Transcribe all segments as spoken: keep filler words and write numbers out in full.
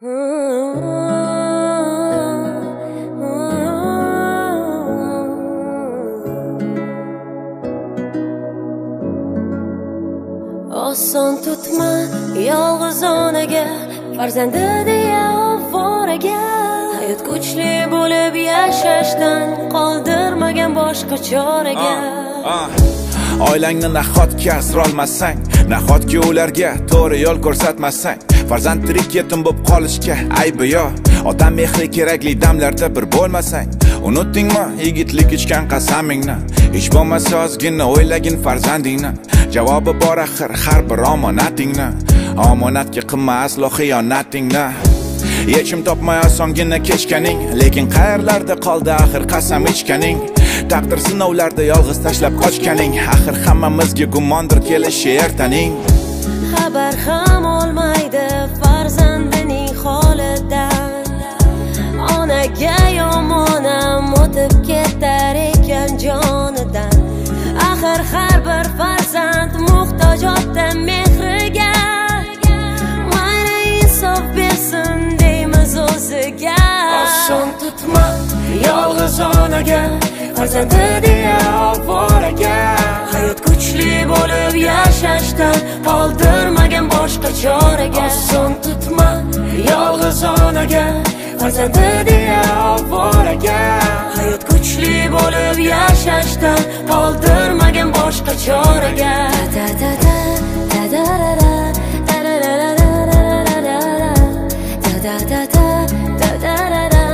Oson tutma yolg'iz onaga, farzandi deya ovoraga. Hayot kuchli bo'lib yashashdan qoldirmagan boshqa choraga. Oilangni nahotki asrolmasang, nahotki ularga to'g'ri yo'l ko'rsatmasang, farzand tirik yetim bo'lib qolishga aybi yo'q. Ota mehri kerakli damlarda bir bo'lmasang, unutdingmi yigitlik ichgan qasamingni? Hech bo'lmasa ozgina o'ylagin farzandingni. Javobi bor axir har bir omonatingni. Omonatga qilma aslo xiyonatingni. Yechim topmay osongina kechganing, lekin qayerlarda qoldi axir qasam ichganing? Taqdir sinovlarda yolg'iz tashlab qochganing, axir hammamizga gumondir kelishi ertaning. Xabar ham olmaydi farzandining holidan. Onaga yomonam o'tib ketar ekan jonidan. Axir har bir farzand muhtoj ota mehriga. Mayli insof bersin deymiz o'ziga. Oson tutma yolg'iz onaga, farzandi deya ovoraga. Hayot kuchli bo'lib yashashdan qoldirmagan boshqa choraga. Oson tutma yolg'iz onaga, farzandi deya ovoraga. Hayot kuchli bo'lib yashashdan qoldirmagan boshqa choraga. Da da da da da da da da da da da da da da da.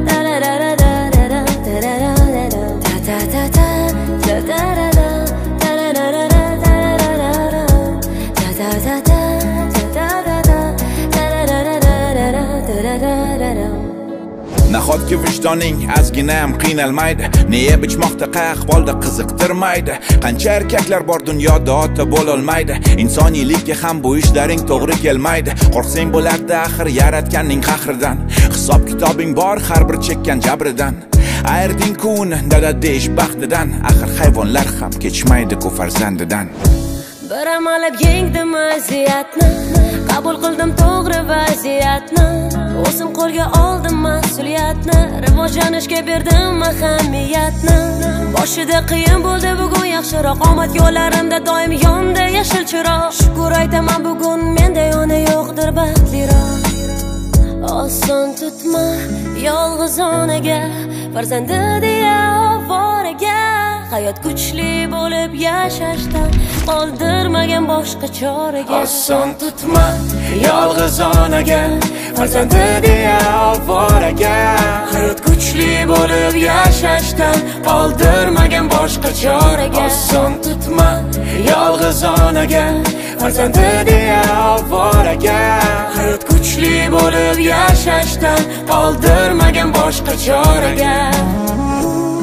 Nahotki vijdoning ozgina ham qiynalmaydi? Nega bichmoqda qay ahvolda qiziqtirmaydi? Qancha erkaklar bor dunyoda ota bo'lolmaydi? Insoniylikka ham bu ishlaring to'g'ri kelmaydi. Qo'rqsang bo'lardi axir yaratganning qahridan. Hisob kitobing bor har bir chekkan jabridan. Ayrding-ku uni dada deyish baxtidan. Axir hayvonlar ham kechmaydi-ku farzandidan. Bir amalib yengdim aziyatni, qabul qildim to'g'ri vaziyatni. O'zim qo'lga oldim mas'uliyatni, rivojlanishga berdim ahamiyatni. Boshida qiyin bo'ldi, bugun yaxshiroq. Omad yo'llarimda doim yonda yashil chiroq. Shukr aytaman bugun menda ona yo'qdir baxtliroq. Oson tutma yolg'iz onaga, farzandi deya ovoraga. Hayot kuchli bo'lib yashashdan qoldirmagan boshqa choraga. Oson tutma yolg'iz onaga, farzandi deya ovoraga. Hayot kuchli bo'lib yashashdan qoldirmagan boshqa choraga. Oson tutma yolg'iz onaga, farzandi deya ovoraga. Hayot kuchli bo'lib yashashdan qoldirmagan boshqa choraga.